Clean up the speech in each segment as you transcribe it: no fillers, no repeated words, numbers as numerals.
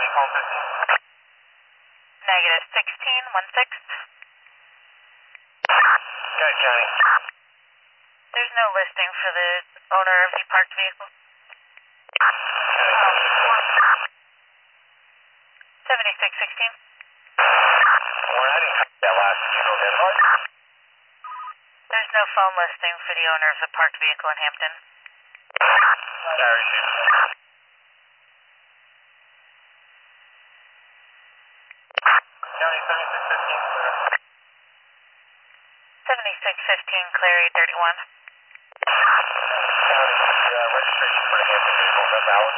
home 15. Negative 16, 16. Guys County. There's no listing for the owner of the parked vehicle. 7616. Warren, I didn't catch that last. Did you go again, Mark? There's no phone listing for the owner of the parked vehicle in Hampton. Sorry, shoot. County 7615, clear. 7615, clear 831. County, registration for the Hampton vehicle, is that valid?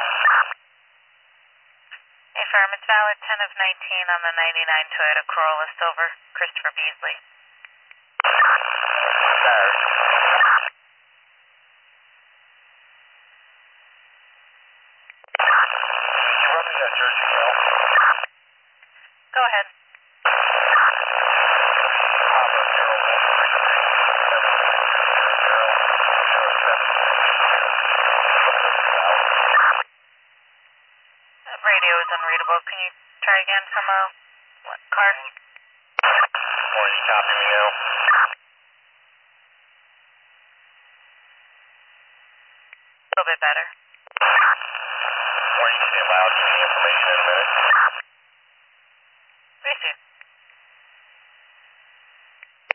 Affirm, it's valid 10 of 19 on the 99 Toyota Corolla Silver, Christopher Beasley. Sorry. Can you run me that Jersey Mail? Go ahead. Radio is unreadable. Can you try again from a card? Warren, you copy me now? A little bit better. Warren, you can stay loud. Give me the information in a minute.